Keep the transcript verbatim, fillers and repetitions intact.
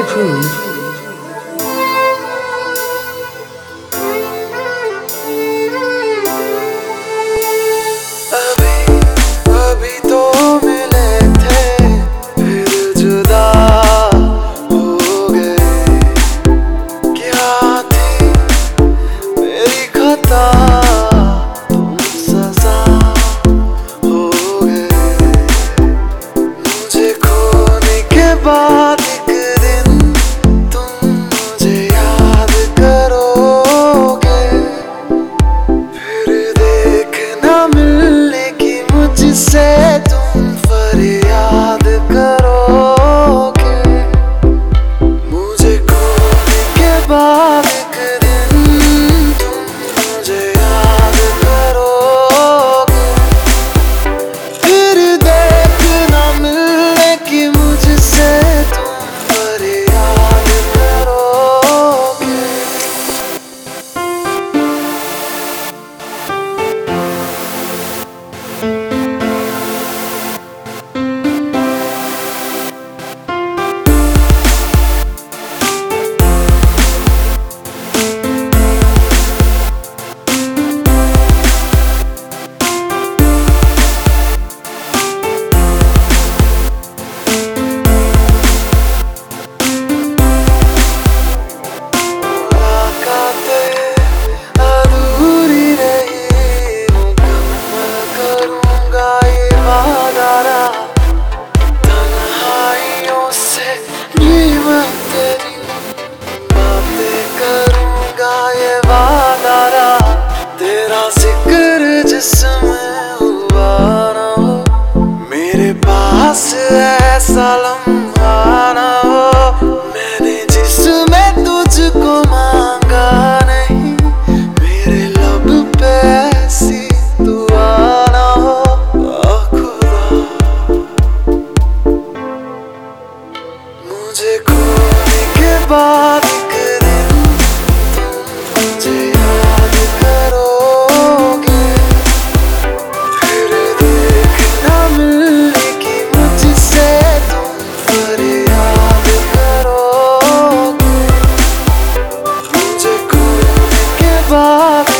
approved. बाद एक दिन तुम मुझे याद करोगे, फिर देखना मिलने की मुझसे तुम फरियाद करोगे। मुझे खोने के बाद एक दिन तुम मुझे याद करोगे, फिर देखना मिलने की मुझसे तुम फरियाद करोगे। तेरा जिक्र जिसमें हुआ ना हो, मेरे पास ऐसा लम्हा ना हो, मैंने जिसमें तुझको मांगा नहीं, मेरे लब पे ऐसी दुआ ना हो। आ खुदा, मुझे खोने के बाद एक दिन तुम मुझे याद करोगे, फिर देखना मिलने की मुझसे तुम फरियाद करोगे। मुझे खोने के बाद